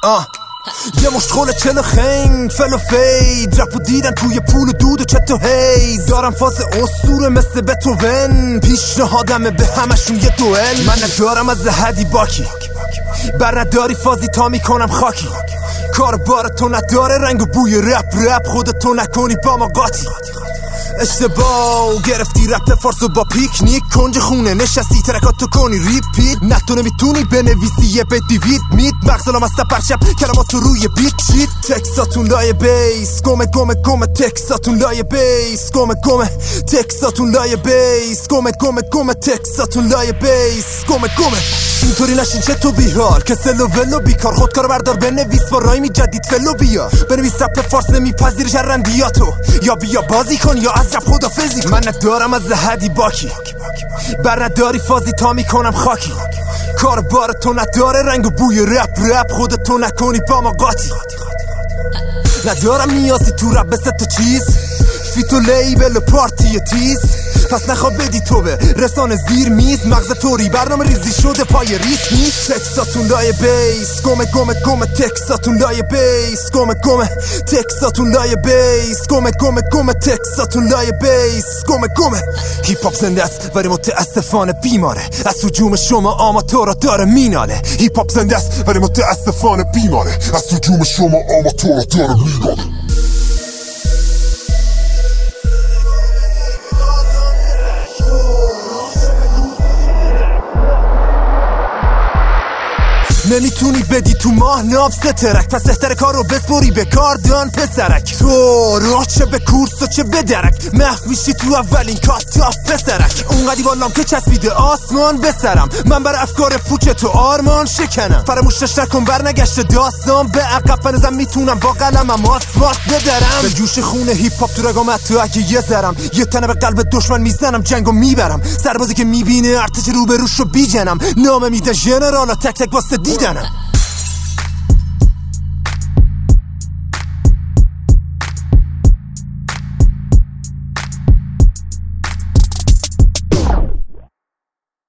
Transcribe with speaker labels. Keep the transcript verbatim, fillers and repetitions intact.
Speaker 1: آه یه مشت چلو خنگ فل و فید رپو دیدن توی پول و دود و چت و هیز دارم فاز اسطوره مثل بتوون پیشنهادمه به همشون یه دوئل من ندارم از حدی باکی بر نداری فازی تا میکنم خاکی کار بار تو نداره رنگ و بوی رپ رپ خودتو نکنی با ما قاطی اشتباه گرفتی رپ فارسو با پیکنیک کنج خونه نشستی ترکاتو کنی ریپیت نه تو نمیتونی بنویسی یه بیت دیوید میت مغزلام از پرشب کلماتو روی بیت شید تکساتون لای بیس گمه گمه گمه تکساتون لای بیس گمه گمه تکساتون لای بیس گمه گمه گمه تکساتون لای بیس گمه گمه اینطوری نشین چه تو بیحال که سلو ولو بیکار خودکار بردار بنویس با رایمی جدید فلو بیا بنویس رپ فارس نمیپذیر شرندیاتو یا بیا بازی کن یا از رپ خدافزی من ندارم از حدی باکی بر نداری فازی تا میکنم خاکی کار بار تو نداره رنگ و بوی رپ رپ خودتو نکنی با ما قاطی ندارم نیازی تو رپ به ست چیز فیتو لیبل پارتی تیز پس نخواب بدی تو به رسانه زیر میز مغز توری برنامه ریزی شده پای ریس نیست تکساتون لای بیس گمه گمه گمه تکساتون لای بیس گمه گمه تکساتون لای بیس گمه گمه گمه تکساتون لای بیس گمه گمه هیپ هاپ زنده است ولی متاسفانه بیماره از هجوم شما آماتورا داره میناله هیپ هاپ زنده است ولی متاسفانه بیماره از هجوم شما آماتورا داره میناله نمیتونی بدی تو ماه ناب سترک پس بهتر کار رو بسپری به کاردان پسرک تو راه چه به کورس و چه به درک محو میشی تو اولین کاتاف پسرک اونقدی بالام که چسبیده آسمان بسرم من بر افکار پوچ تو آرمان شکنم فراموشش نکن برنگشت داستان به عقب بنزم میتونم با قلمم آسفالت بدرم به جوش خونه هیپ هاپ تو رگامت تو اگه یه ذرم یه تنه به قلب دشمن میزنم جنگو میبرم سربازی که میبینه ارتش رو به روش رو بیجنم نامه میده ژنرالا تک تک واسه دیدنم